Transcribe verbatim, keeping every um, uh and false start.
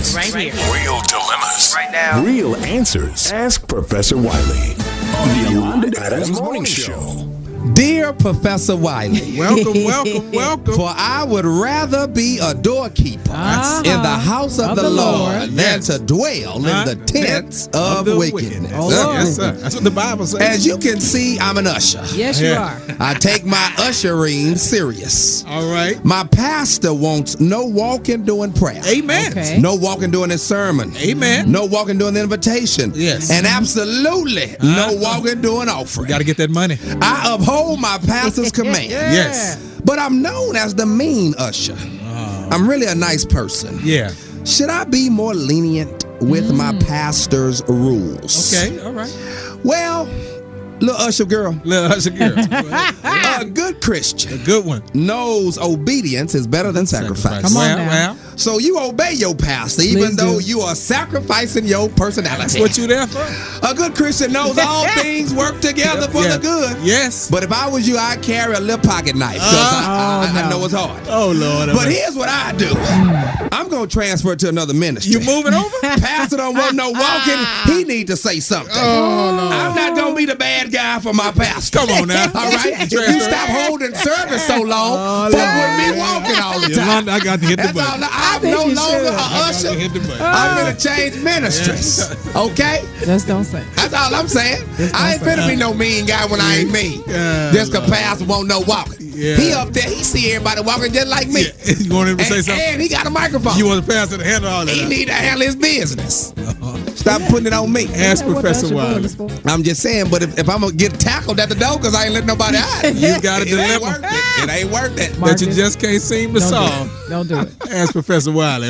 dilemmas. Right here. Real dilemmas. Right now. Real answers. Ask Professor Wiley on the Yolanda Adams Morning Show. Dear Professor Wiley, welcome, welcome, welcome. For I would rather be a doorkeeper uh-huh. in the house of, of the, the Lord, Lord than to dwell uh, in the tents of, of the wickedness. Oh, yes, sir. That's what the Bible says. As you can see, I'm an usher. Yes, you yeah. are. I take my ushering serious. All right. My pastor wants no walking during prayer. Amen. Okay. No walking during his sermon. Amen. No walking during the invitation. Yes. And absolutely uh-huh. no walking during offering. Got to get that money. I uphold my pastor's command. Yeah. Yes. But I'm known as the mean usher. Oh. I'm really a nice person. Yeah. Should I be more lenient with mm. my pastor's rules? Okay, all right. Well, little usher girl. Little usher girl. A good Christian. A good one. Knows obedience is better than sacrifice. Come on well, now. Well. So you obey your pastor, even Please though do. you are sacrificing your personality. That's what you there for. A good Christian knows all things work together for yeah. the good. Yes. But if I was you, I'd carry a little pocket knife, because uh, I, I, oh, no. I know it's hard. Oh, Lord. But here's what I do. I'm going to transfer to another ministry. You moving over? Pastor don't want no walking. He need to say something. Oh, no. I'm not going to be the bad guy for my pastor. Come on now. All right? If you stop holding service so long, oh, folk wouldn't be walking all the time. Yolanda, I got to hit the That's button. all. I'm no longer a usher. Oh. I'm going to change ministries. Okay? Just don't say. That's all I'm saying. I ain't finna be no mean guy when I ain't mean. Uh, Just because pastor won't know walking. Yeah. He up there, he see everybody walking just like me. Yeah. You want him to and, say something? And he got a microphone. You want the pastor to handle all that? He need to handle his business. Uh-huh. Stop putting it on me. Ask Professor Wiley. I'm just saying, but if, if I'm going to get tackled at the door because I ain't letting nobody out, you got a dilemma. It, it ain't worth it. It ain't worth it. That you just can't seem to Don't solve. Do Don't do it. Ask Professor Wiley.